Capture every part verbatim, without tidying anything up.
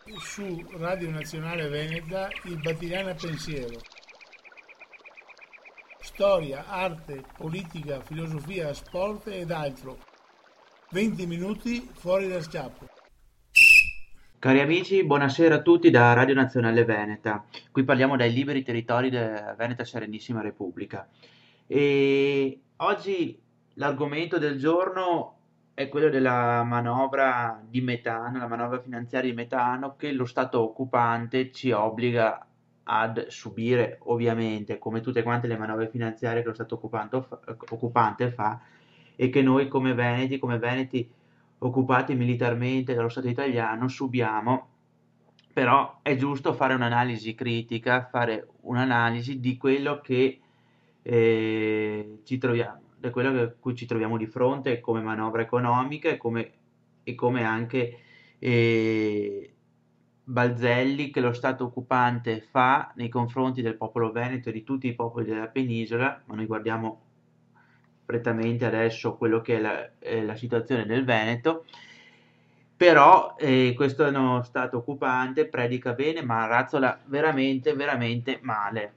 su Radio Nazionale Veneta il Battigliana Pensiero. Storia, arte, politica, filosofia, sport ed altro. venti minuti fuori dal schiaffo. Cari amici, buonasera a tutti da Radio Nazionale Veneta. Qui parliamo dai liberi territori della Veneta Serenissima Repubblica. E oggi l'argomento del giorno è quello della manovra di metano, la manovra finanziaria di metano che lo Stato occupante ci obbliga ad subire, ovviamente, come tutte quante le manovre finanziarie che lo Stato occupante fa, occupante fa e che noi come veneti, come veneti occupati militarmente dallo Stato italiano subiamo. Però è giusto fare un'analisi critica, fare un'analisi di quello che eh, ci troviamo, da quello che, cui ci troviamo di fronte come manovra economica e come, e come anche eh, balzelli che lo Stato occupante fa nei confronti del popolo veneto e di tutti i popoli della penisola, ma noi guardiamo prettamente adesso quello che è la, è la situazione del Veneto. Però eh, questo è uno Stato occupante, predica bene, ma razzola veramente, veramente male.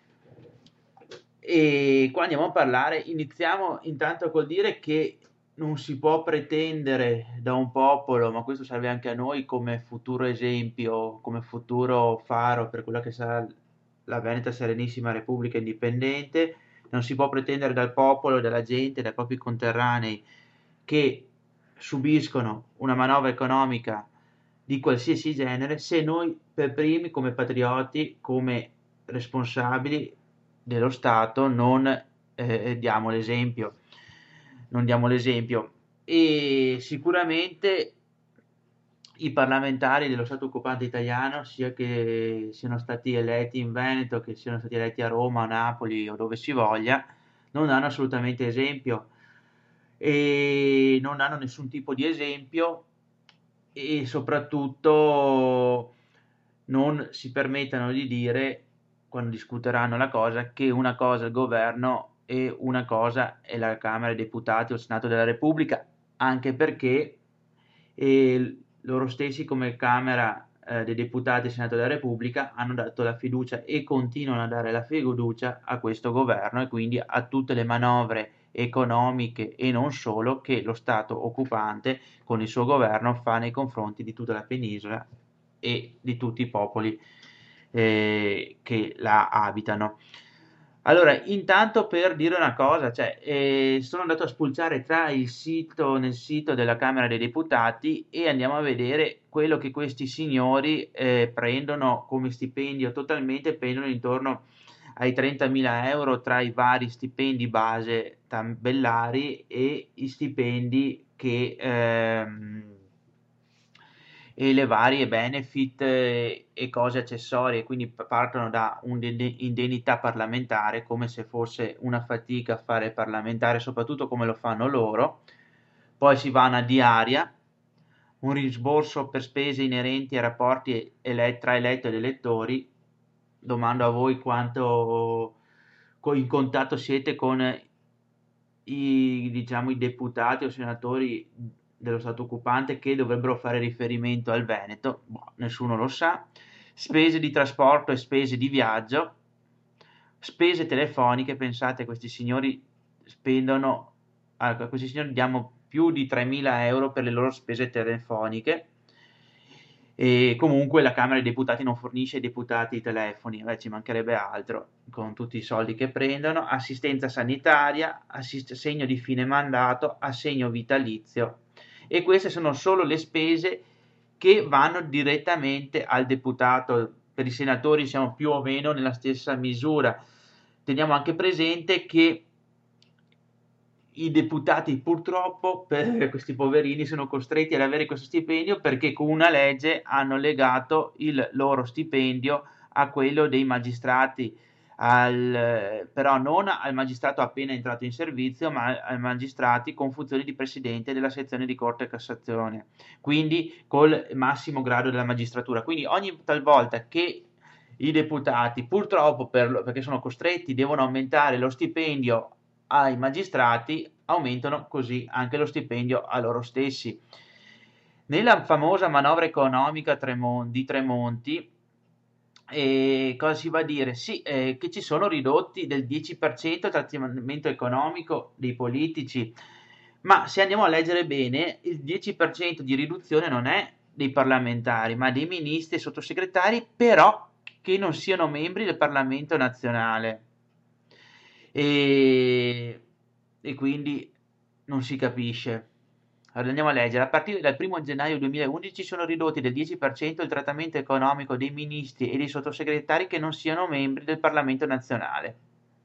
E qua andiamo a parlare, iniziamo intanto col dire che non si può pretendere da un popolo, ma questo serve anche a noi come futuro esempio, come futuro faro per quella che sarà la Veneta Serenissima Repubblica Indipendente, non si può pretendere dal popolo, dalla gente, dai propri conterranei che subiscono una manovra economica di qualsiasi genere se noi per primi come patrioti, come responsabili dello Stato non eh, diamo l'esempio, non diamo l'esempio e sicuramente i parlamentari dello Stato occupante italiano, sia che siano stati eletti in Veneto, che siano stati eletti a Roma, a Napoli o dove si voglia, non danno assolutamente esempio e non hanno nessun tipo di esempio e soprattutto non si permettano di dire, quando discuteranno la cosa, che una cosa è il governo e una cosa è la Camera dei Deputati o il Senato della Repubblica, anche perché eh, loro stessi come Camera eh, dei Deputati e Senato della Repubblica hanno dato la fiducia e continuano a dare la fiducia a questo governo e quindi a tutte le manovre economiche e non solo che lo Stato occupante con il suo governo fa nei confronti di tutta la penisola e di tutti i popoli eh, che la abitano. Allora, intanto per dire una cosa, cioè, eh, sono andato a spulciare tra il sito, nel sito della Camera dei Deputati e andiamo a vedere quello che questi signori eh, prendono come stipendio totalmente, prendono intorno ai trentamila euro tra i vari stipendi base tabellari e i stipendi che ehm, e le varie benefit eh, e cose accessorie, quindi p- partono da un'indennità parlamentare come se fosse una fatica fare parlamentare, soprattutto come lo fanno loro, poi si va a una diaria, un rimborso per spese inerenti ai rapporti ele- tra eletto ed elettori. Domando a voi quanto co- in contatto siete con i, diciamo, i deputati o senatori dello Stato occupante che dovrebbero fare riferimento al Veneto, boh, nessuno lo sa, spese di trasporto e spese di viaggio, spese telefoniche, pensate, questi signori spendono, a questi signori diamo più di tremila euro per le loro spese telefoniche e comunque la Camera dei Deputati non fornisce ai deputati i telefoni, beh, ci mancherebbe altro, con tutti i soldi che prendono, assistenza sanitaria, assist- assegno di fine mandato, assegno vitalizio e queste sono solo le spese che vanno direttamente al deputato. Per i senatori siamo più o meno nella stessa misura. Teniamo anche presente che i deputati purtroppo per questi poverini sono costretti ad avere questo stipendio perché con una legge hanno legato il loro stipendio a quello dei magistrati, al, però non al magistrato appena entrato in servizio, ma ai magistrati con funzioni di presidente della sezione di Corte e Cassazione, quindi col massimo grado della magistratura. Quindi ogni talvolta che i deputati, purtroppo per, perché sono costretti, devono aumentare lo stipendio ai magistrati, aumentano così anche lo stipendio a loro stessi. Nella famosa manovra economica Tremon- di Tremonti, e cosa si va a dire? Sì, eh, che ci sono ridotti del dieci per cento il trattamento economico dei politici, ma se andiamo a leggere bene, il dieci per cento di riduzione non è dei parlamentari, ma dei ministri e sottosegretari, però che non siano membri del Parlamento nazionale. E, e quindi non si capisce. Allora andiamo a leggere. A partire dal primo gennaio duemilaundici sono ridotti del dieci per cento il trattamento economico dei ministri e dei sottosegretari che non siano membri del Parlamento nazionale.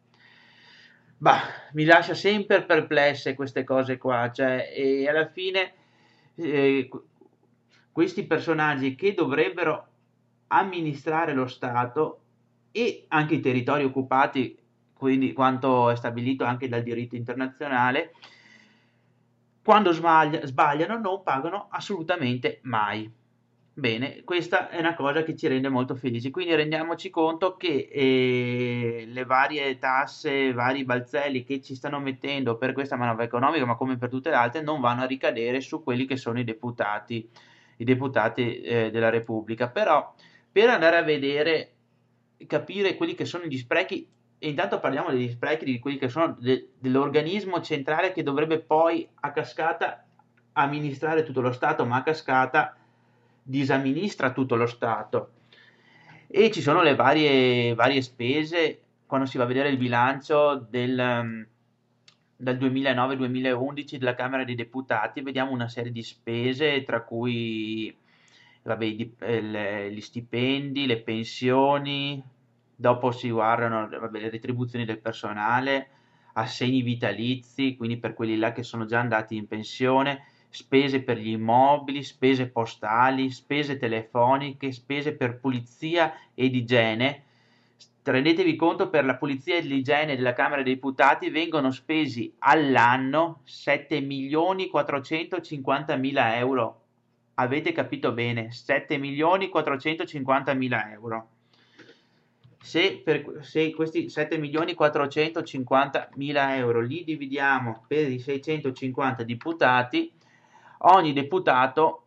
Bah, mi lascia sempre perplesse queste cose qua, cioè, e alla fine eh, qu- questi personaggi che dovrebbero amministrare lo Stato e anche i territori occupati, quindi quanto è stabilito anche dal diritto internazionale, quando sbaglia- sbagliano non pagano assolutamente mai. Bene, questa è una cosa che ci rende molto felici, quindi rendiamoci conto che eh, le varie tasse, vari balzelli che ci stanno mettendo per questa manovra economica, ma come per tutte le altre, non vanno a ricadere su quelli che sono i deputati, i deputati eh, della Repubblica. Però per andare a vedere, capire quelli che sono gli sprechi, e intanto parliamo degli sprechi di quelli che sono de- dell'organismo centrale che dovrebbe poi a cascata amministrare tutto lo Stato, ma a cascata disamministra tutto lo Stato. E ci sono le varie, varie spese, quando si va a vedere il bilancio del, um, dal duemilanove-duemilaundici della Camera dei Deputati, vediamo una serie di spese, tra cui vabbè, i dip- eh, le- gli stipendi, le pensioni, dopo si guardano vabbè, le retribuzioni del personale, assegni vitalizi, quindi per quelli là che sono già andati in pensione, spese per gli immobili, spese postali, spese telefoniche, spese per pulizia ed igiene. Rendetevi conto, per la pulizia e l'igiene della Camera dei Deputati vengono spesi all'anno sette milioni quattrocentocinquanta mila euro. Avete capito bene, sette milioni quattrocentocinquanta mila euro. Se, per, se questi sette milioni quattrocentocinquanta mila euro li dividiamo per i seicentocinquanta deputati, ogni deputato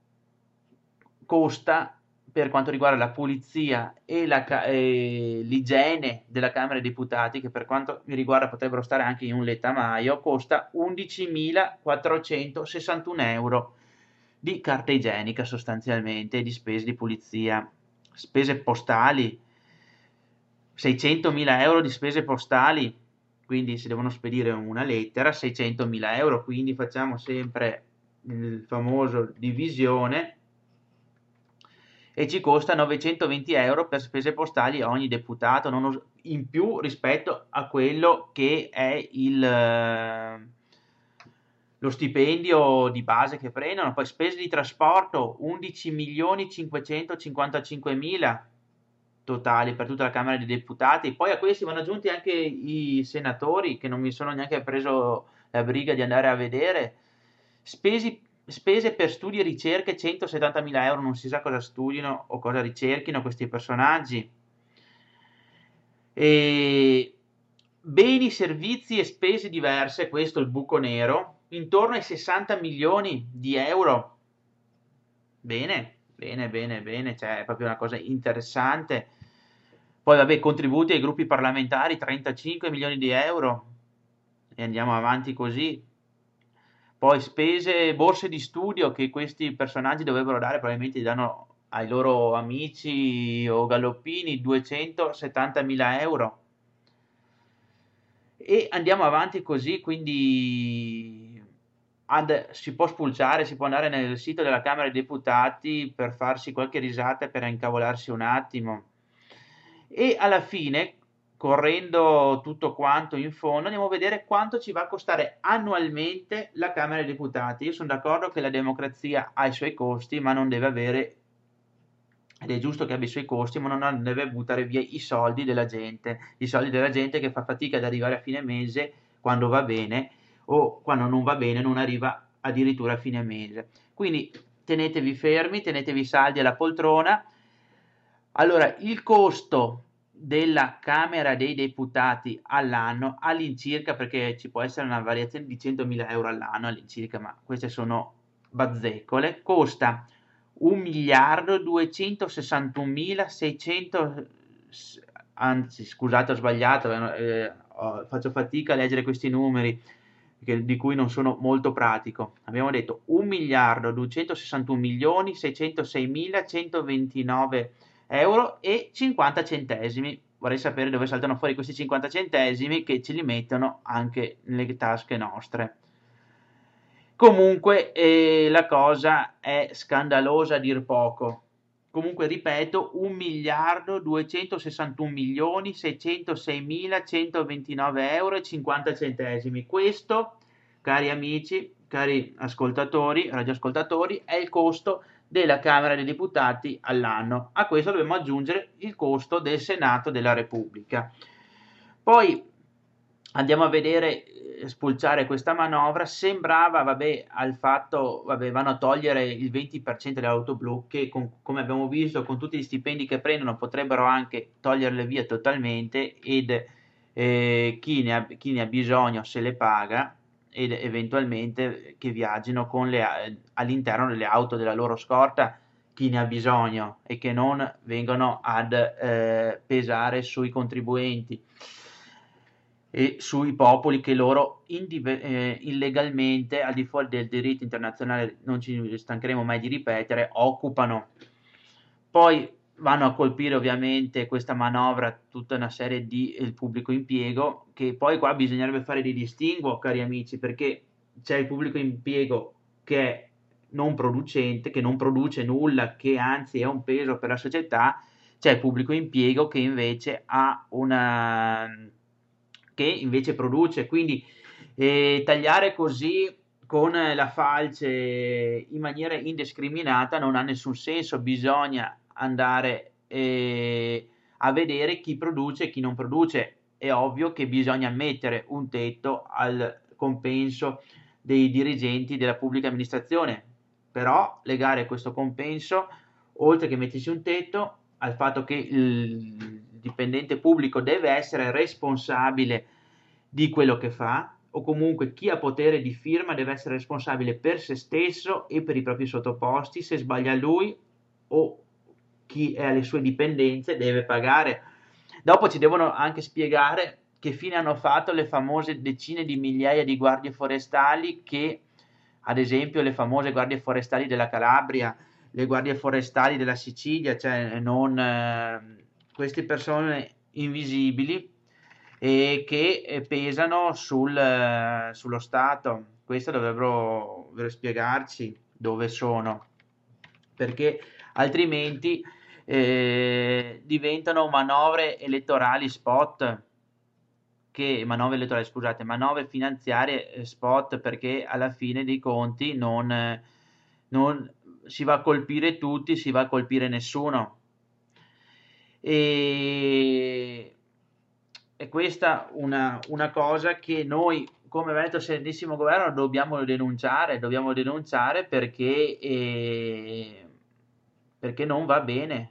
costa, per quanto riguarda la pulizia e, la, e l'igiene della Camera dei Deputati, che per quanto mi riguarda potrebbero stare anche in un lettamaio, costa undicimilaquattrocentosessantuno euro di carta igienica sostanzialmente, di spese di pulizia. Spese postali, seicentomila euro di spese postali, quindi se devono spedire una lettera, seicentomila euro, quindi facciamo sempre il famoso divisione e ci costa novecentoventi euro per spese postali a ogni deputato, non us- in più rispetto a quello che è il, eh, lo stipendio di base che prendono. Poi spese di trasporto undici milioni cinquecentocinquantacinque mila totali per tutta la Camera dei Deputati. Poi a questi vanno aggiunti anche i senatori, che non mi sono neanche preso la briga di andare a vedere. Spesi- spese per studi e ricerche centosettantamila euro, non si sa cosa studino o cosa ricerchino questi personaggi. E beni, servizi e spese diverse, questo è il buco nero, intorno ai sessanta milioni di euro. Bene, bene, bene, bene, cioè è proprio una cosa interessante. Poi vabbè, contributi ai gruppi parlamentari, trentacinque milioni di euro, e andiamo avanti così. Poi spese, borse di studio che questi personaggi dovrebbero dare, probabilmente li danno ai loro amici o galoppini, duecentosettantamila euro. E andiamo avanti così, quindi ad- si può spulciare, si può andare nel sito della Camera dei Deputati per farsi qualche risata e per incavolarsi un attimo. E alla fine, correndo tutto quanto in fondo, andiamo a vedere quanto ci va a costare annualmente la Camera dei Deputati. Io sono d'accordo che la democrazia ha i suoi costi, ma non deve avere, ed è giusto che abbia i suoi costi, ma non deve buttare via i soldi della gente, i soldi della gente che fa fatica ad arrivare a fine mese quando va bene, o quando non va bene non arriva addirittura a fine mese. Quindi tenetevi fermi, tenetevi saldi alla poltrona. Allora, il costo della Camera dei Deputati all'anno all'incirca, perché ci può essere una variazione di centomila euro all'anno all'incirca, ma queste sono bazzecole, costa un miliardo duecentosessantunomilaseicento, anzi scusate ho sbagliato, eh, ho- faccio fatica a leggere questi numeri che- di cui non sono molto pratico. Abbiamo detto un miliardo duecentosessantuno milioni seicentoseimilacentoventinove euro e cinquanta centesimi. Vorrei sapere dove saltano fuori questi cinquanta centesimi che ce li mettono anche nelle tasche nostre. Comunque eh, la cosa è scandalosa a dir poco. Comunque ripeto, un miliardo duecentosessantuno milioni seicentoseimilacentoventinove euro e cinquanta centesimi. Questo, cari amici, cari ascoltatori, radioascoltatori, è il costo della Camera dei Deputati all'anno. A questo dobbiamo aggiungere il costo del Senato della Repubblica. Poi andiamo a vedere, eh, spulciare questa manovra, sembrava, vabbè, al fatto, vabbè, vanno a togliere il venti per cento delle auto blu, che con- come abbiamo visto con tutti gli stipendi che prendono potrebbero anche toglierle via totalmente ed eh, chi ne ha, chi ne ha bisogno se le paga ed eventualmente che viaggino con le, a- all'interno delle auto della loro scorta chi ne ha bisogno e che non vengano ad eh, pesare sui contribuenti e sui popoli che loro indive- eh, illegalmente, al di fuori del diritto internazionale, non ci stancheremo mai di ripetere, occupano. Poi vanno a colpire ovviamente questa manovra tutta una serie di il pubblico impiego, che poi qua bisognerebbe fare di distinguo, cari amici, perché c'è il pubblico impiego che è non producente, che non produce nulla, che anzi è un peso per la società, c'è il pubblico impiego che invece ha una che invece produce, quindi eh, tagliare così con la falce in maniera indiscriminata non ha nessun senso, bisogna andare eh, a vedere chi produce e chi non produce. È ovvio che bisogna mettere un tetto al compenso dei dirigenti della pubblica amministrazione, però legare questo compenso, oltre che mettersi un tetto, al fatto che il dipendente pubblico deve essere responsabile di quello che fa, o comunque chi ha potere di firma deve essere responsabile per se stesso e per i propri sottoposti. Se sbaglia lui o chi è alle sue dipendenze deve pagare. Dopo ci devono anche spiegare che fine hanno fatto le famose decine di migliaia di guardie forestali che, ad esempio, le famose guardie forestali della Calabria, le guardie forestali della Sicilia, cioè non eh, queste persone invisibili e che eh, pesano sul, eh, sullo Stato. Questo dovrebbero, dovrebbero spiegarci dove sono, perché altrimenti eh, diventano manovre elettorali spot, che manovre elettorali, scusate, manovre finanziarie eh, spot, perché alla fine dei conti non, eh, non si va a colpire tutti, si va a colpire nessuno. E, e questa una, una cosa che noi come Veneto Serenissimo Governo dobbiamo denunciare, dobbiamo denunciare perché, eh, perché non va bene.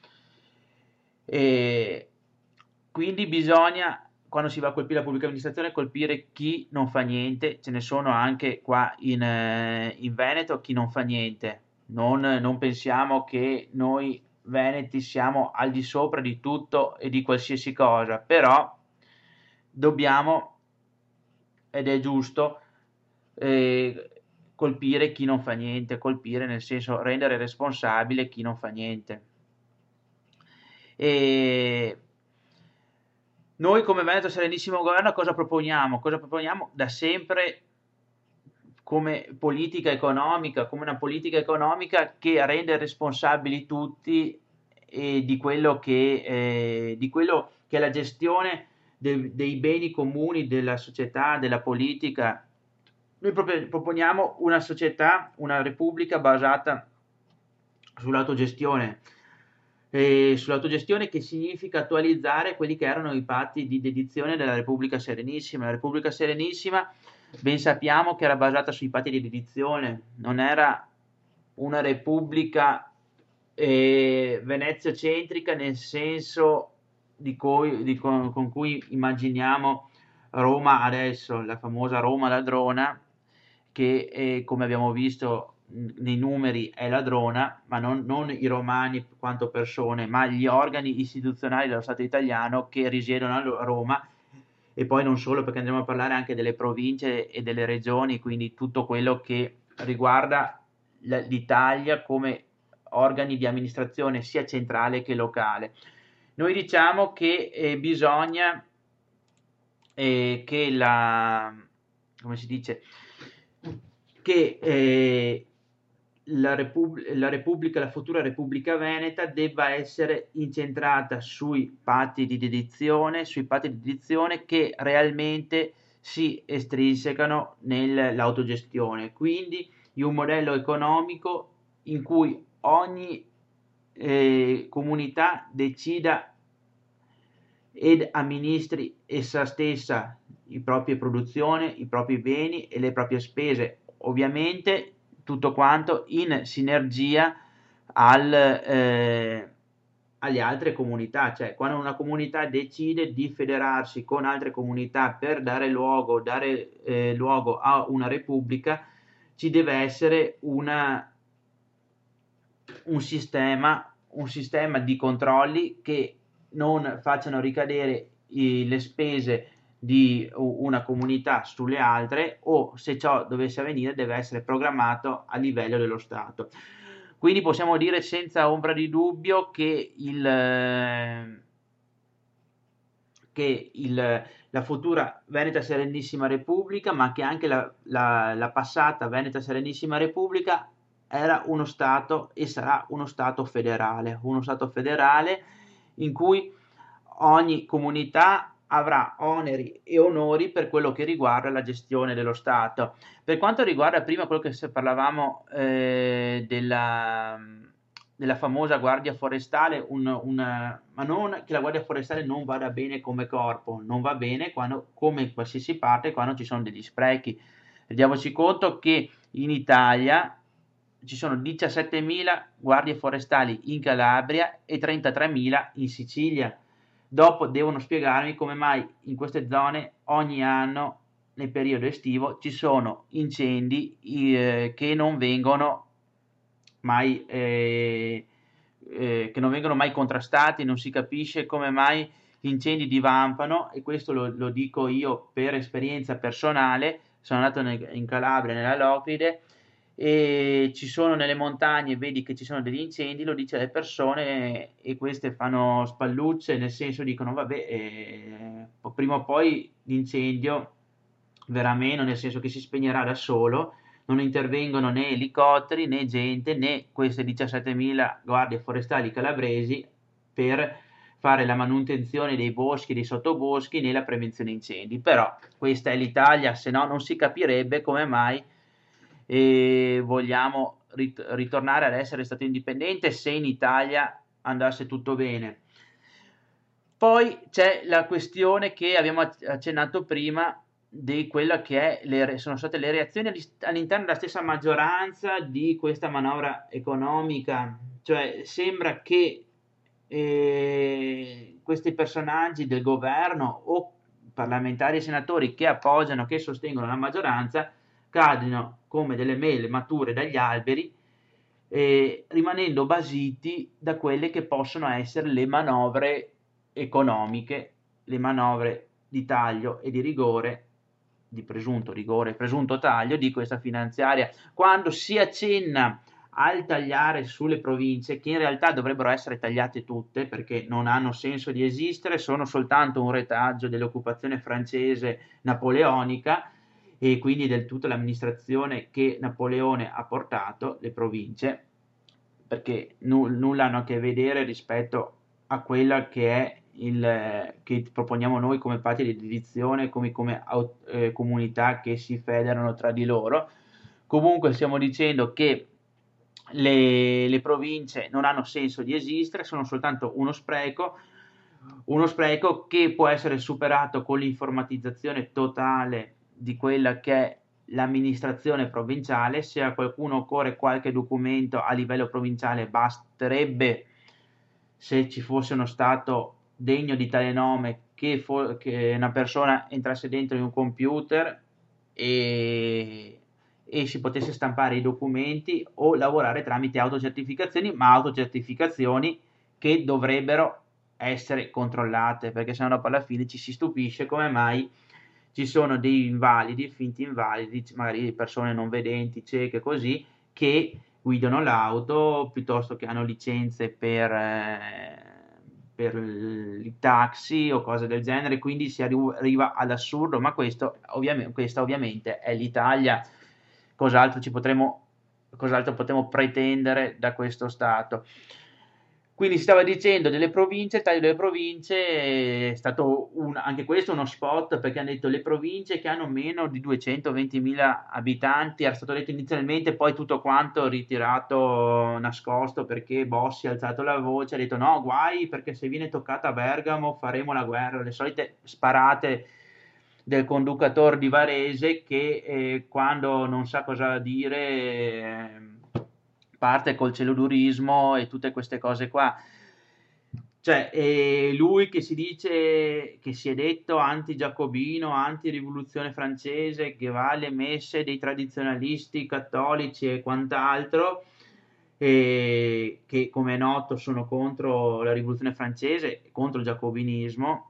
E quindi bisogna, quando si va a colpire la pubblica amministrazione, colpire chi non fa niente. Ce ne sono anche qua in, eh, in Veneto chi non fa niente. Non, non pensiamo che noi veneti siamo al di sopra di tutto e di qualsiasi cosa, però dobbiamo, ed è giusto, eh, colpire chi non fa niente, colpire nel senso rendere responsabile chi non fa niente. E noi come Veneto Serenissimo Governo cosa proponiamo? Cosa proponiamo da sempre come politica economica, come una politica economica che rende responsabili tutti eh, di quello che, eh, di quello che è la gestione de- dei beni comuni della società, della politica. Noi proprio proponiamo una società, una repubblica basata sull'autogestione. E sull'autogestione che significa attualizzare quelli che erano i patti di dedizione della Repubblica Serenissima. La Repubblica Serenissima ben sappiamo che era basata sui patti di dedizione, non era una repubblica eh, veneziocentrica nel senso di cui, di con, con cui immaginiamo Roma adesso, la famosa Roma ladrona, che eh, come abbiamo visto nei numeri è ladrona, ma non, non i romani quanto persone, ma gli organi istituzionali dello Stato italiano che risiedono a Roma, e poi non solo, perché andremo a parlare anche delle province e delle regioni, quindi tutto quello che riguarda l'Italia come organi di amministrazione sia centrale che locale. Noi diciamo che eh, bisogna eh, che la, come si dice, che eh, la, Repub- la Repubblica, la futura Repubblica Veneta debba essere incentrata sui patti di dedizione, sui patti di dedizione che realmente si estrinsecano nell'autogestione, quindi in un modello economico in cui ogni eh, comunità decida ed amministri essa stessa le proprie produzioni, i propri beni e le proprie spese, ovviamente tutto quanto in sinergia al, eh, alle altre comunità, cioè quando una comunità decide di federarsi con altre comunità per dare luogo, dare, eh, luogo a una repubblica, ci deve essere una, un sistema, un sistema di controlli che non facciano ricadere i, le spese di una comunità sulle altre, o se ciò dovesse avvenire deve essere programmato a livello dello Stato. Quindi possiamo dire senza ombra di dubbio che il che il, la futura Veneta Serenissima Repubblica, ma che anche la, la, la passata Veneta Serenissima Repubblica era uno Stato e sarà uno Stato federale, uno Stato federale in cui ogni comunità avrà oneri e onori per quello che riguarda la gestione dello Stato. Per quanto riguarda prima quello che parlavamo eh, della, della famosa Guardia Forestale, un, una, ma non che la Guardia Forestale non vada bene come corpo, non va bene quando, come in qualsiasi parte, quando ci sono degli sprechi. Rendiamoci conto che in Italia ci sono diciassettemila guardie forestali in Calabria e trentatremila in Sicilia. Dopo devono spiegarmi come mai in queste zone ogni anno nel periodo estivo ci sono incendi eh, che non vengono mai eh, eh, che non vengono mai contrastati, non si capisce come mai gli incendi divampano, e questo lo, lo dico io per esperienza personale. Sono andato nel, in Calabria, nella Locride, e ci sono nelle montagne, vedi che ci sono degli incendi, lo dice alle persone e queste fanno spallucce, nel senso dicono vabbè, eh, prima o poi l'incendio verrà meno, nel senso che si spegnerà da solo, non intervengono né elicotteri né gente né queste diciassettemila guardie forestali calabresi per fare la manutenzione dei boschi, dei sottoboschi né la prevenzione incendi. Però questa è l'Italia, se no non si capirebbe come mai e vogliamo rit- ritornare ad essere stato indipendente se in Italia andasse tutto bene. Poi c'è la questione che abbiamo accennato prima di quella che è le, sono state le reazioni all'interno della stessa maggioranza di questa manovra economica, cioè sembra che eh, questi personaggi del governo o parlamentari e senatori che appoggiano, che sostengono la maggioranza, cadono come delle mele mature dagli alberi, eh, rimanendo basiti da quelle che possono essere le manovre economiche, le manovre di taglio e di rigore, di presunto rigore, presunto taglio di questa finanziaria, quando si accenna al tagliare sulle province, che in realtà dovrebbero essere tagliate tutte perché non hanno senso di esistere, sono soltanto un retaggio dell'occupazione francese napoleonica, e quindi del tutto l'amministrazione che Napoleone ha portato, le province, perché nu- nulla hanno a che vedere rispetto a quella che è il che proponiamo noi come patti di dedizione, come, come eh, comunità che si federano tra di loro. Comunque stiamo dicendo che le, le province non hanno senso di esistere, sono soltanto uno spreco, uno spreco che può essere superato con l'informatizzazione totale di quella che è l'amministrazione provinciale. Se a qualcuno occorre qualche documento a livello provinciale, basterebbe, se ci fosse uno Stato degno di tale nome, che, fo- che una persona entrasse dentro in un computer e, e si potesse stampare i documenti o lavorare tramite autocertificazioni, ma autocertificazioni che dovrebbero essere controllate, perché sennò dopo alla fine ci si stupisce come mai ci sono dei invalidi, finti invalidi, magari persone non vedenti, cieche, così, che guidano l'auto piuttosto che hanno licenze per, eh, per i taxi o cose del genere, quindi si arriva all'assurdo, ma questo ovviamente, questa ovviamente è l'Italia, cos'altro ci potremo, cos'altro potremo pretendere da questo Stato? Quindi si stava dicendo delle province, il taglio delle province è stato un, anche questo uno spot, perché hanno detto le province che hanno meno di duecentoventimila abitanti, era stato detto inizialmente, poi tutto quanto ritirato, nascosto, perché Bossi ha alzato la voce, ha detto no, guai, perché se viene toccata Bergamo faremo la guerra, le solite sparate del conducatore di Varese che eh, quando non sa cosa dire eh, parte col celudurismo e tutte queste cose qua. Cioè, eh, lui che si dice, che si è detto anti-giacobino, anti-rivoluzione francese, che va alle messe dei tradizionalisti cattolici e quant'altro, eh, che come è noto sono contro la rivoluzione francese, contro il giacobinismo,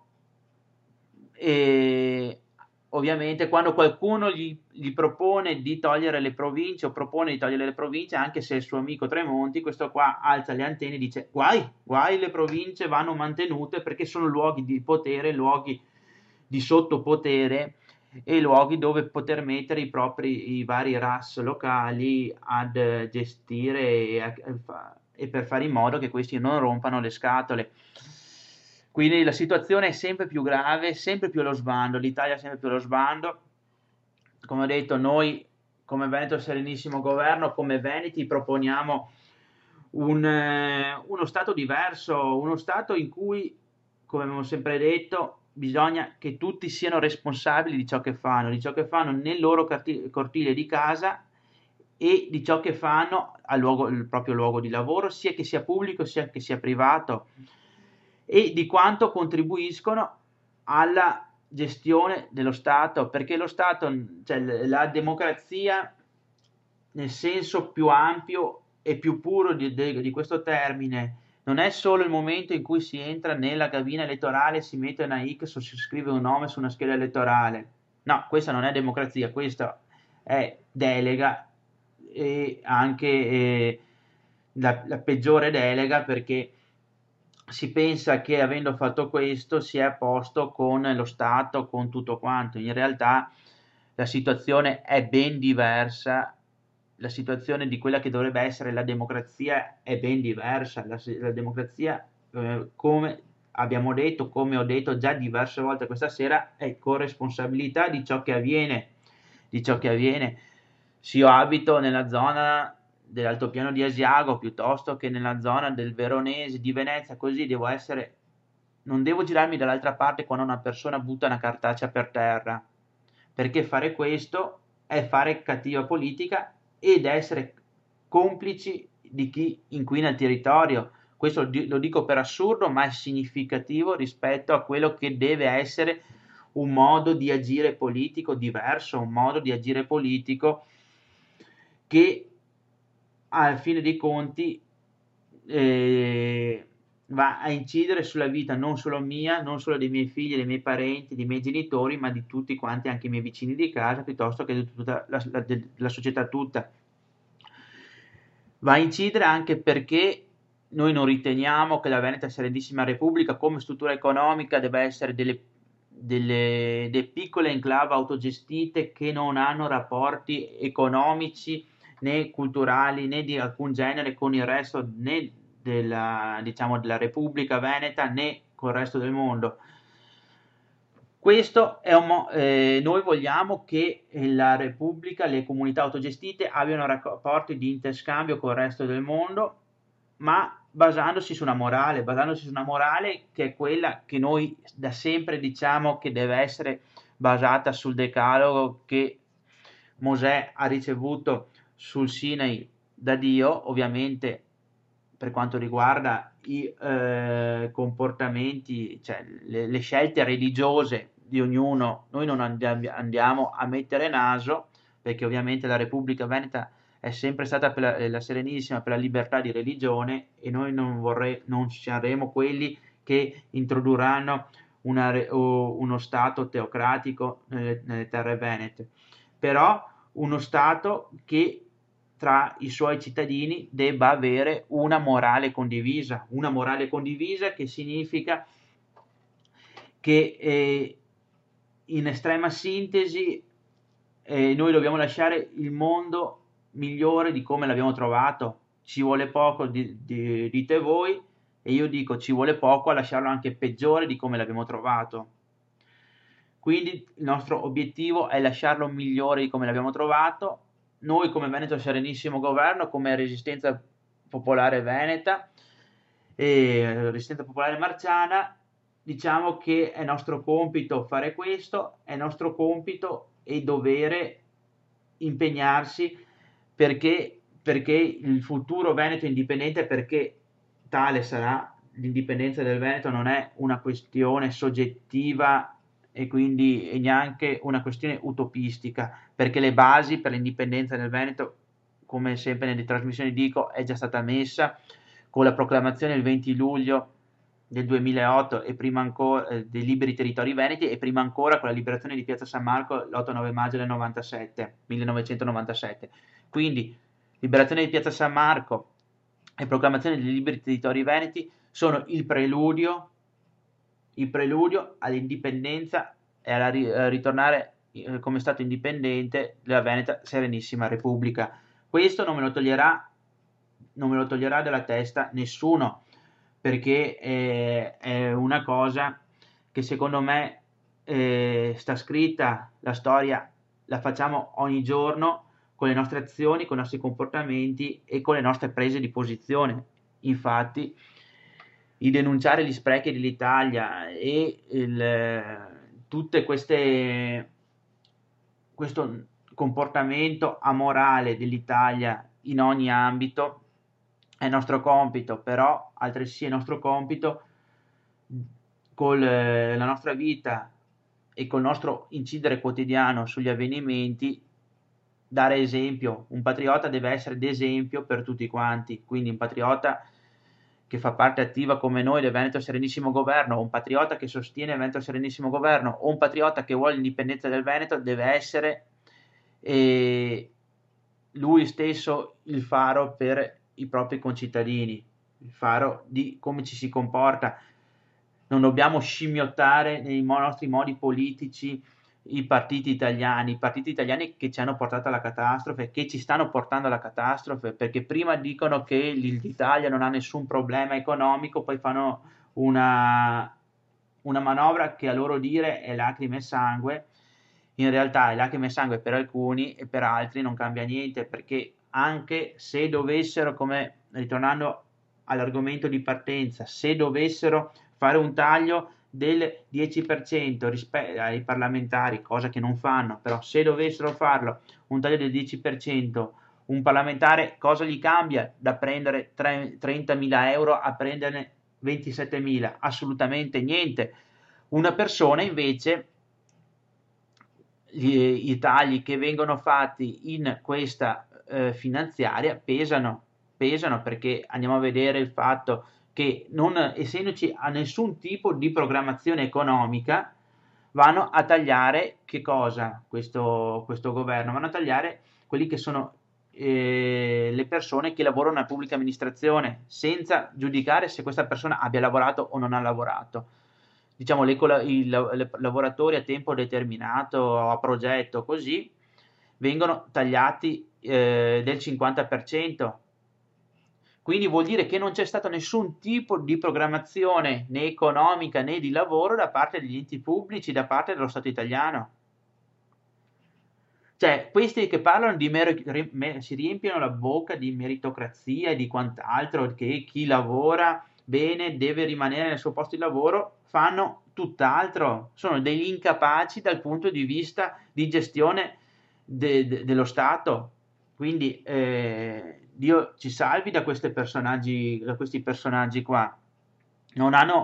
e ovviamente quando qualcuno gli, gli propone di togliere le province o propone di togliere le province, anche se è il suo amico Tremonti, questo qua alza le antenne e dice guai, guai, le province vanno mantenute perché sono luoghi di potere, luoghi di sottopotere e luoghi dove poter mettere i propri i vari R A S locali ad eh, gestire e, a- e per fare in modo che questi non rompano le scatole. Quindi la situazione è sempre più grave, sempre più allo sbando, l'Italia è sempre più allo sbando. Come ho detto, noi come Veneto Serenissimo Governo, come Veneti, proponiamo un, eh, uno Stato diverso, uno Stato in cui, come abbiamo sempre detto, bisogna che tutti siano responsabili di ciò che fanno, di ciò che fanno nel loro carti- cortile di casa e di ciò che fanno al luogo, il proprio luogo di lavoro, sia che sia pubblico sia che sia privato, e di quanto contribuiscono alla gestione dello Stato, perché lo Stato, cioè la democrazia nel senso più ampio e più puro di, di, di questo termine, non è solo il momento in cui si entra nella cabina elettorale, si mette una X o si scrive un nome su una scheda elettorale. No, questa non è democrazia, questa è delega e anche eh, la, la peggiore delega, perché si pensa che avendo fatto questo si è a posto con lo Stato, con tutto quanto. In realtà la situazione è ben diversa, la situazione di quella che dovrebbe essere la democrazia è ben diversa. La, la democrazia, eh, come abbiamo detto, come ho detto già diverse volte questa sera, è corresponsabilità di ciò che avviene, di ciò che avviene. Se io abito nella zona dell'altopiano di Asiago piuttosto che nella zona del Veronese, di Venezia, così devo essere, non devo girarmi dall'altra parte quando una persona butta una cartacea per terra, perché fare questo è fare cattiva politica ed essere complici di chi inquina il territorio. Questo lo dico per assurdo, ma è significativo rispetto a quello che deve essere un modo di agire politico diverso, un modo di agire politico che alla fine dei conti eh, va a incidere sulla vita non solo mia, non solo dei miei figli, dei miei parenti, dei miei genitori, ma di tutti quanti, anche i miei vicini di casa, piuttosto che di tutta la, la, la società tutta. Va a incidere anche perché noi non riteniamo che la Veneta Serenissima Repubblica come struttura economica debba essere delle, delle, delle piccole enclave autogestite che non hanno rapporti economici né culturali né di alcun genere con il resto né della, diciamo, della Repubblica Veneta né col resto del mondo. Questo è un mo- eh, noi vogliamo che la Repubblica, le comunità autogestite abbiano rapporti di interscambio con il resto del mondo, ma basandosi su una morale, basandosi su una morale che è quella che noi da sempre diciamo che deve essere basata sul decalogo che Mosè ha ricevuto sul Sinai da Dio, ovviamente per quanto riguarda i eh, comportamenti, cioè le, le scelte religiose di ognuno, noi non andiamo a mettere naso, perché ovviamente la Repubblica Veneta è sempre stata per la, la Serenissima per la libertà di religione, e noi non, vorrei, non saremo quelli che introdurranno una, uno Stato teocratico nelle, nelle terre venete, però uno Stato che tra i suoi cittadini debba avere una morale condivisa, una morale condivisa che significa che eh, in estrema sintesi eh, noi dobbiamo lasciare il mondo migliore di come l'abbiamo trovato. Ci vuole poco, di, di, dite voi, e io dico ci vuole poco a lasciarlo anche peggiore di come l'abbiamo trovato. Quindi il nostro obiettivo è lasciarlo migliore di come l'abbiamo trovato. Noi come Veneto Serenissimo Governo, come Resistenza Popolare Veneta e Resistenza Popolare Marciana, diciamo che è nostro compito fare questo, è nostro compito e dovere impegnarsi perché, perché il futuro Veneto indipendente, perché tale sarà, l'indipendenza del Veneto non è una questione soggettiva e quindi e neanche una questione utopistica, perché le basi per l'indipendenza del Veneto, come sempre nelle trasmissioni dico, è già stata messa con la proclamazione il venti luglio del duemilaotto e prima ancora eh, dei liberi territori veneti, e prima ancora con la liberazione di Piazza San Marco l'otto nove maggio del novantasette, millenovecentonovantasette. Quindi liberazione di Piazza San Marco e proclamazione dei liberi territori veneti sono il preludio, il preludio all'indipendenza e alla ri- a ritornare eh, come Stato indipendente della Veneta Serenissima Repubblica. Questo non me lo toglierà, non me lo toglierà dalla testa nessuno, perché eh, è una cosa che secondo me eh, sta scritta, la storia la facciamo ogni giorno con le nostre azioni, con i nostri comportamenti e con le nostre prese di posizione. Infatti, il denunciare gli sprechi dell'Italia e il, tutte queste questo comportamento amorale dell'Italia in ogni ambito è nostro compito, però altresì è nostro compito con la nostra vita e col nostro incidere quotidiano sugli avvenimenti dare esempio. Un patriota deve essere d'esempio per tutti quanti, quindi un patriota che fa parte attiva come noi del Veneto Serenissimo Governo, un patriota che sostiene il Veneto Serenissimo Governo o un patriota che vuole l'indipendenza del Veneto deve essere eh, lui stesso il faro per i propri concittadini, il faro di come ci si comporta. Non dobbiamo scimmiottare nei nostri modi politici i partiti italiani, i partiti italiani che ci hanno portato alla catastrofe, che ci stanno portando alla catastrofe, perché prima dicono che l'Italia non ha nessun problema economico, poi fanno una, una manovra che a loro dire è lacrime e sangue. In realtà è lacrime e sangue per alcuni e per altri non cambia niente, perché anche se dovessero, come ritornando all'argomento di partenza, se dovessero fare un taglio del dieci per cento rispetto ai parlamentari, cosa che non fanno, però se dovessero farlo, un taglio del dieci per cento, un parlamentare cosa gli cambia da prendere trentamila euro a prenderne ventisettemila? Assolutamente niente. Una persona invece, gli, i tagli che vengono fatti in questa eh, finanziaria pesano, pesano perché andiamo a vedere il fatto che non essendoci a nessun tipo di programmazione economica vanno a tagliare che cosa questo, questo governo? Vanno a tagliare quelli che sono eh, le persone che lavorano nella pubblica amministrazione senza giudicare se questa persona abbia lavorato o non ha lavorato. Diciamo le, i, i lavoratori a tempo determinato, a progetto, così vengono tagliati eh, del cinquanta per cento. Quindi vuol dire che non c'è stato nessun tipo di programmazione né economica né di lavoro da parte degli enti pubblici, da parte dello Stato italiano. Cioè, questi che parlano di mer- si riempiono la bocca di meritocrazia e di quant'altro, che chi lavora bene deve rimanere nel suo posto di lavoro, fanno tutt'altro. Sono degli incapaci dal punto di vista di gestione de- de- dello Stato. Quindi eh, Dio ci salvi da, questi personaggi, da questi personaggi qua. Non hanno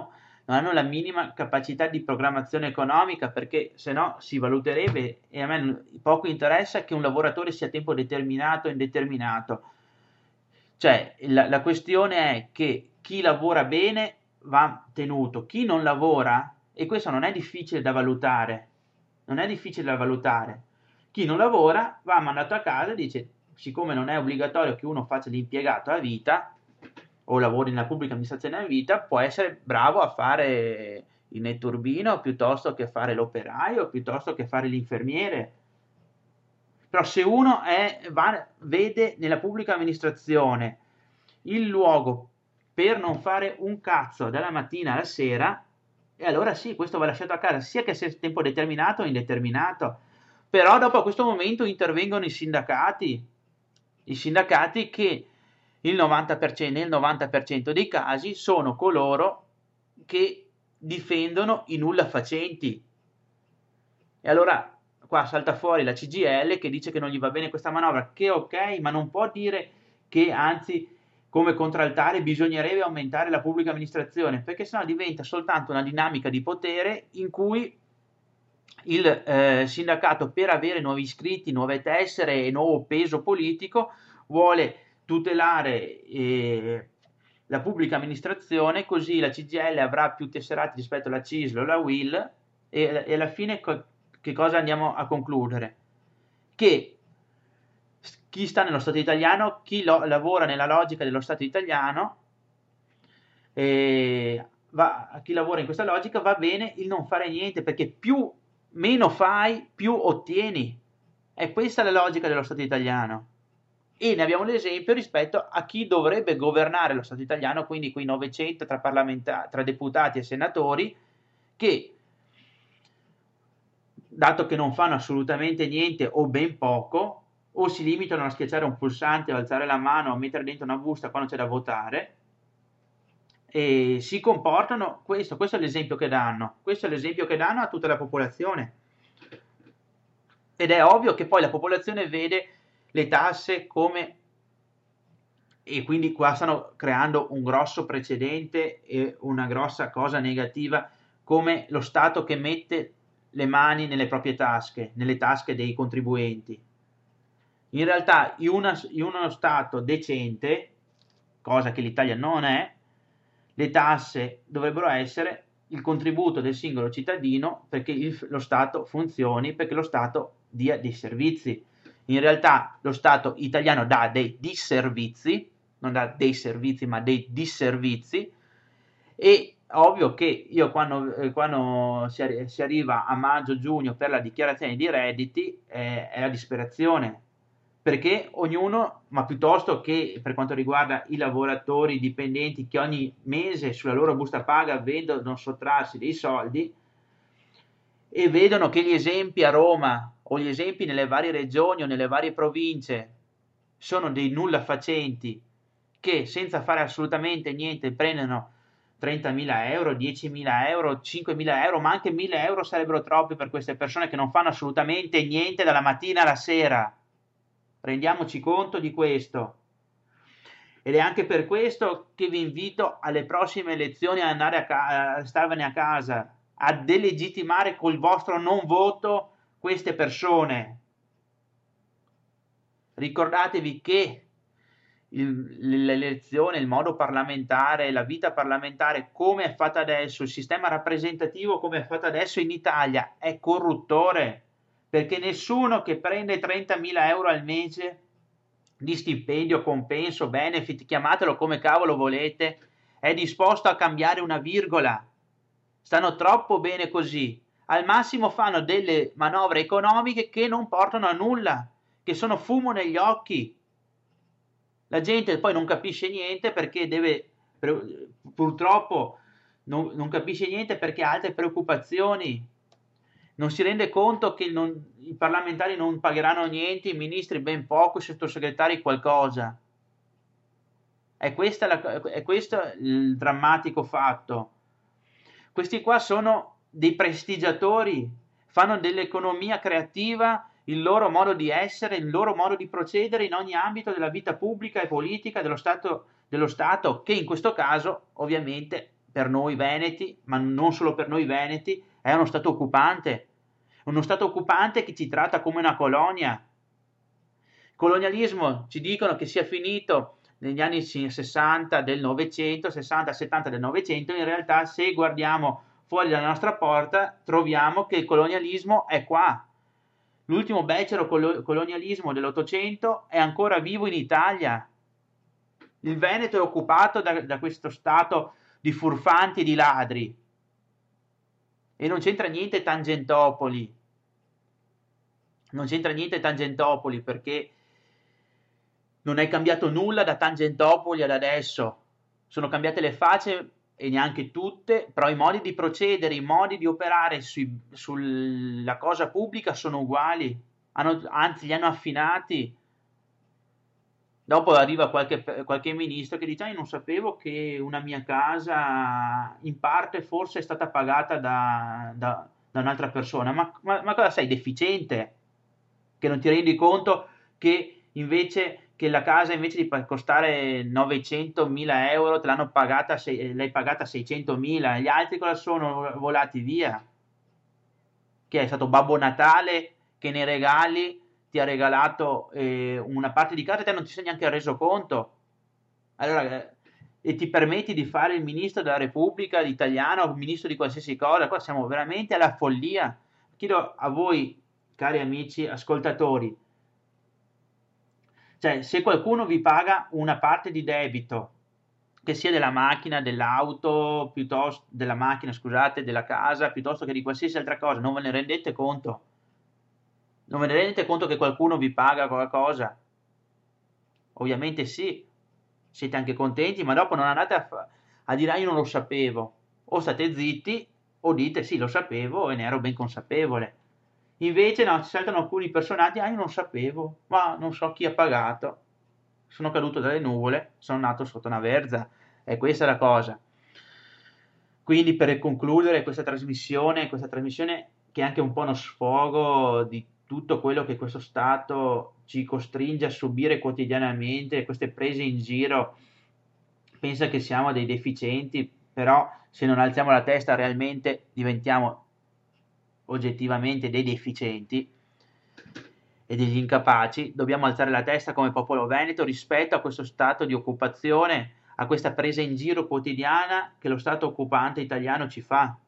non hanno la minima capacità di programmazione economica, perché se no si valuterebbe, e a me poco interessa che un lavoratore sia a tempo determinato o indeterminato. Cioè, la, la questione è che chi lavora bene va tenuto, chi non lavora, e questo non è difficile da valutare, non è difficile da valutare, chi non lavora va mandato a casa e dice, siccome non è obbligatorio che uno faccia l'impiegato a vita, o lavori nella pubblica amministrazione a vita, può essere bravo a fare il netturbino piuttosto che fare l'operaio, piuttosto che fare l'infermiere. Però se uno è, va, vede nella pubblica amministrazione il luogo per non fare un cazzo dalla mattina alla sera, e allora sì, questo va lasciato a casa, sia che sia tempo determinato o indeterminato. Però dopo a questo momento intervengono i sindacati, i sindacati che il novanta per cento, nel novanta per cento dei casi sono coloro che difendono i nulla facenti. E allora qua salta fuori la C G I L che dice che non gli va bene questa manovra, che ok, ma non può dire che anzi come contraltare bisognerebbe aumentare la pubblica amministrazione, perché sennò diventa soltanto una dinamica di potere in cui il eh, sindacato, per avere nuovi iscritti, nuove tessere e nuovo peso politico, vuole tutelare eh, la pubblica amministrazione, così la C G I L avrà più tesserati rispetto alla C I S L o alla U I L, e, e alla fine co- che cosa andiamo a concludere? Che chi sta nello Stato italiano, chi lo, lavora nella logica dello Stato italiano, eh, va, a chi lavora in questa logica va bene il non fare niente, perché più meno fai, più ottieni. È questa la logica dello Stato italiano. E ne abbiamo l'esempio rispetto a chi dovrebbe governare lo Stato italiano, quindi quei novecento tra, parlamentari, tra deputati e senatori, che, dato che non fanno assolutamente niente o ben poco, o si limitano a schiacciare un pulsante, o alzare la mano, o mettere dentro una busta quando c'è da votare, e si comportano, questo, questo è l'esempio che danno, questo è l'esempio che danno a tutta la popolazione. Ed è ovvio che poi la popolazione vede le tasse come, e quindi qua stanno creando un grosso precedente e una grossa cosa negativa, come lo Stato che mette le mani nelle proprie tasche, nelle tasche dei contribuenti. In realtà in, una, in uno Stato decente, cosa che l'Italia non è, le tasse dovrebbero essere il contributo del singolo cittadino perché il, lo Stato funzioni, perché lo Stato dia dei servizi. In realtà lo Stato italiano dà dei disservizi, non dà dei servizi ma dei disservizi, e ovvio che io quando, eh, quando si, arri- si arriva a maggio-giugno per la dichiarazione di redditi eh, è la disperazione, perché ognuno, ma piuttosto che per quanto riguarda i lavoratori dipendenti che ogni mese sulla loro busta paga vedono sottrarsi dei soldi e vedono che gli esempi a Roma o gli esempi nelle varie regioni o nelle varie province sono dei nulla facenti che senza fare assolutamente niente prendono trentamila euro, diecimila euro, cinquemila euro, ma anche mille euro sarebbero troppi per queste persone che non fanno assolutamente niente dalla mattina alla sera. Rendiamoci conto di questo. Ed è anche per questo che vi invito alle prossime elezioni a andare a, ca- a starvene a casa, a delegittimare col vostro non voto queste persone. Ricordatevi che il- l'elezione, il modo parlamentare, la vita parlamentare come è fatta adesso, il sistema rappresentativo come è fatto adesso in Italia è corruttore, perché nessuno che prende trentamila euro al mese di stipendio, compenso, benefit, chiamatelo come cavolo volete, è disposto a cambiare una virgola. Stanno troppo bene così. Al massimo fanno delle manovre economiche che non portano a nulla, che sono fumo negli occhi. La gente poi non capisce niente perché deve, purtroppo, non, non capisce niente perché ha altre preoccupazioni. Non si rende conto che non, i parlamentari non pagheranno niente, i ministri ben poco, i sottosegretari qualcosa. È, questa la, è questo il drammatico fatto. Questi qua sono dei prestigiatori, fanno dell'economia creativa il loro modo di essere, il loro modo di procedere in ogni ambito della vita pubblica e politica dello Stato, dello Stato che in questo caso ovviamente per noi veneti, ma non solo per noi veneti, è uno Stato occupante, uno Stato occupante che ci tratta come una colonia. Colonialismo ci dicono che sia finito negli anni sessanta del Novecento, sessanta settanta del Novecento, in realtà se guardiamo fuori dalla nostra porta troviamo che il colonialismo è qua. L'ultimo becero colo- colonialismo dell'Ottocento è ancora vivo in Italia. Il Veneto è occupato da, da questo stato di furfanti e di ladri. E non c'entra niente Tangentopoli. Non c'entra niente Tangentopoli perché non è cambiato nulla da Tangentopoli ad adesso. Sono cambiate le facce e neanche tutte, però i modi di procedere, i modi di operare sui, sulla cosa pubblica sono uguali, hanno, anzi li hanno affinati. Dopo arriva qualche, qualche ministro che dice: ah, io non sapevo che una mia casa in parte forse è stata pagata da, da, da un'altra persona. Ma, ma, ma cosa sei, deficiente? Che non ti rendi conto che invece che la casa invece di costare novecentomila euro te l'hanno pagata, l'hai pagata seicentomila, gli altri cosa sono volati via? Che è stato Babbo Natale che nei regali ti ha regalato eh, una parte di casa e te non ti sei neanche reso conto. Allora, eh, e ti permetti di fare il ministro della Repubblica italiana o il ministro di qualsiasi cosa? Qua siamo veramente alla follia. Chiedo a voi, cari amici ascoltatori, cioè se qualcuno vi paga una parte di debito, che sia della macchina, dell'auto, piuttosto della macchina, scusate, della casa, piuttosto che di qualsiasi altra cosa, non ve ne rendete conto? Non ve ne rendete conto che qualcuno vi paga qualcosa? Ovviamente sì, siete anche contenti, ma dopo non andate a, fa- a dire ah, io non lo sapevo. O state zitti o dite sì, lo sapevo e ne ero ben consapevole. Invece no, ci saltano alcuni personaggi, ah io non sapevo, ma non so chi ha pagato. Sono caduto dalle nuvole, sono nato sotto una verza. E questa è la cosa. Quindi per concludere questa trasmissione, questa trasmissione che è anche un po' uno sfogo di tutto quello che questo Stato ci costringe a subire quotidianamente, queste prese in giro, pensa che siamo dei deficienti, però se non alziamo la testa realmente diventiamo oggettivamente dei deficienti e degli incapaci. Dobbiamo alzare la testa come popolo veneto rispetto a questo stato di occupazione, a questa presa in giro quotidiana che lo Stato occupante italiano ci fa.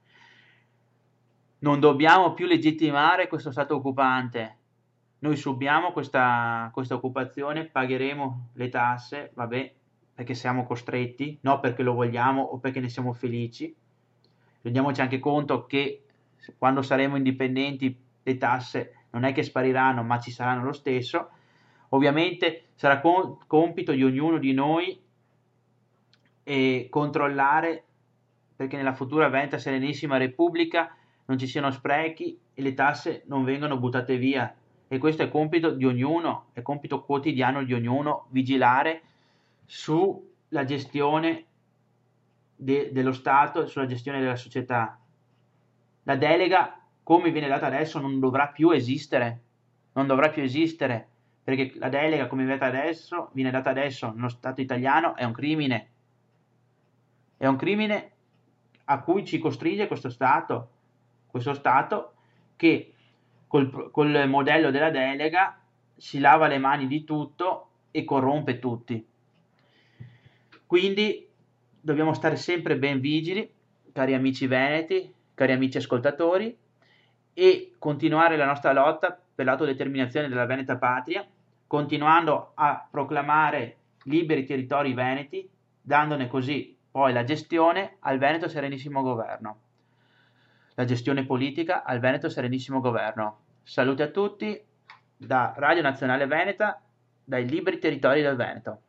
Non dobbiamo più legittimare questo Stato occupante. Noi subiamo questa, questa occupazione, pagheremo le tasse, vabbè, perché siamo costretti, non perché lo vogliamo o perché ne siamo felici. Rendiamoci anche conto che quando saremo indipendenti le tasse non è che spariranno, ma ci saranno lo stesso. Ovviamente sarà com- compito di ognuno di noi e controllare perché nella futura Veneta Serenissima Repubblica non ci siano sprechi e le tasse non vengano buttate via. E questo è compito di ognuno, è compito quotidiano di ognuno vigilare sulla gestione de- dello Stato e sulla gestione della società. La delega, come viene data adesso, non dovrà più esistere, non dovrà più esistere, perché la delega, come viene data adesso, viene data adesso nello Stato italiano, è un crimine. È un crimine a cui ci costringe questo Stato, questo Stato che col, col modello della delega si lava le mani di tutto e corrompe tutti. Quindi dobbiamo stare sempre ben vigili, cari amici veneti, cari amici ascoltatori, e continuare la nostra lotta per l'autodeterminazione della Veneta Patria, continuando a proclamare liberi territori veneti, dandone così poi la gestione al Veneto Serenissimo Governo. La gestione politica al Veneto Serenissimo Governo. Salute a tutti da Radio Nazionale Veneta, dai liberi territori del Veneto.